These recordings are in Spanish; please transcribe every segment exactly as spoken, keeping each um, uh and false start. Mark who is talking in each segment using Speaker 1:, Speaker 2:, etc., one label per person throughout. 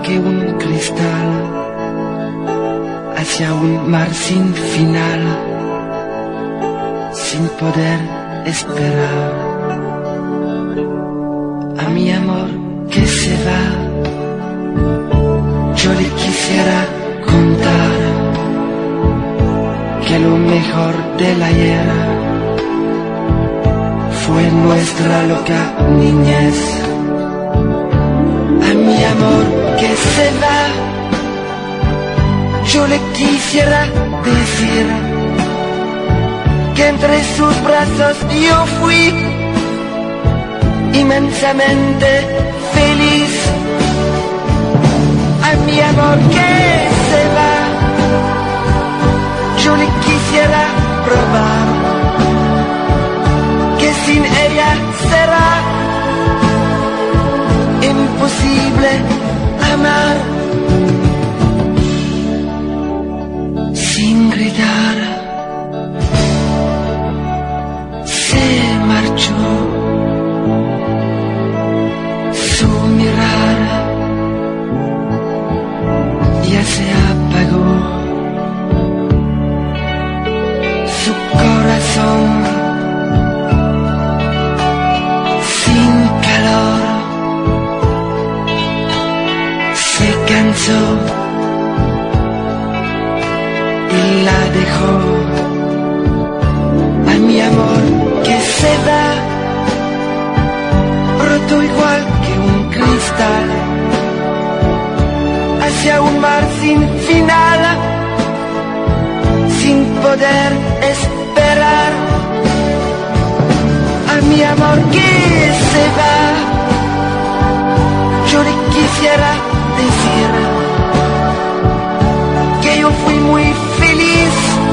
Speaker 1: que un cristal hacia un mar sin final, sin poder esperar a mi amor que se va. Yo le quisiera contar que lo mejor del ayer fue nuestra loca niñez. A mi amor que se va, yo le quisiera decir que entre sus brazos yo fui inmensamente feliz. A mi amor que se va, yo le quisiera probar que sin ella será imposible amar. Sin gritar se marchó, su mirar ya se apagó, su corazón sin calor se cansó y la dejó. A mi amor que se va, roto igual que un cristal hacia un mar sin final, sin poder esperar. A mi amor que se va, yo le quisiera decir que yo fui muy feliz,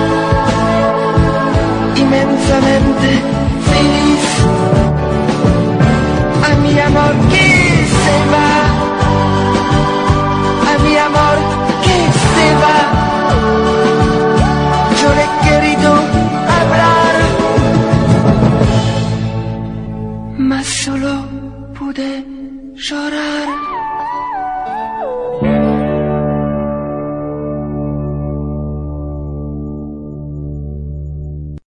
Speaker 1: inmensamente feliz. A mi amor que se va, a mi amor que se va, yo le he querido hablar, mas solo pude llorar.